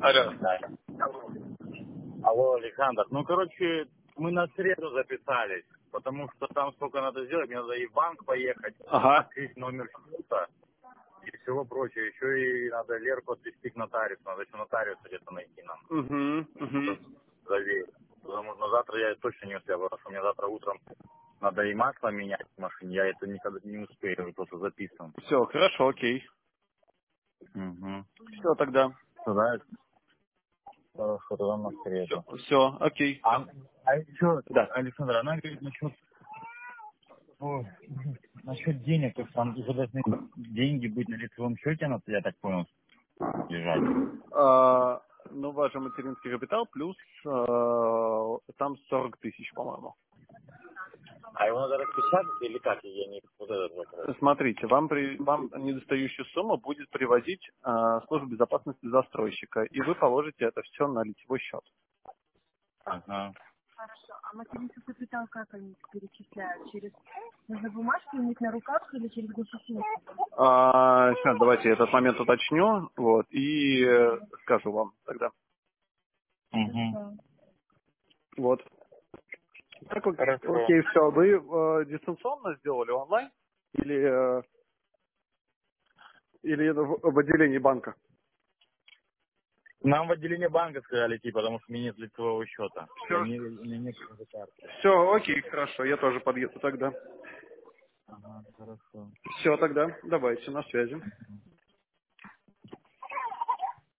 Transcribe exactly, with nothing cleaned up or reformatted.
Алло. Алло, Александр. Ну, короче, мы на среду записались, потому что там сколько надо сделать. Мне надо и в банк поехать, Ага. открыть номер счета и всего прочего. Еще и надо Лерку отвезти к нотариусу. Надо еще нотариуса где-то найти нам. Угу, угу. Заверить. Потому что завтра я точно не успею, потому что мне завтра утром надо и масло менять в машине. Я это никогда не успею, просто записан. Все, хорошо, окей. Угу. Все тогда. Да, хорошо, тогда на Все, среду. все, окей. А, а еще, Да. Александр, она говорит насчет, ой, насчет денег, то есть там уже должны деньги быть на лицевом счете, она, я так понял, лежать. А, ну, ваш материнский капитал плюс а, там сорок тысяч, по-моему. А его надо распечатать или как? Я не вот этот вопрос. Смотрите, вам, при, вам недостающую сумму будет привозить а, служба безопасности застройщика, и вы положите это все на лицевой счет. Ага. Хорошо. А материнский капитал как они перечисляют? Через нужно бумажки у них на руках или через госуслуги? А, сейчас давайте я этот момент уточню, вот, и э, скажу вам тогда. Угу. Вот. Так, ок- Хорошо. окей, все. Вы э, дистанционно сделали онлайн или, э, или это в, в отделении банка? Нам в отделение банка сказали идти, потому что у меня нет лицевого счета. Я Все, не, у меня нет даже карты. все, окей, хорошо, я тоже подъеду тогда. Ага, хорошо. Все, тогда давайте, на связи.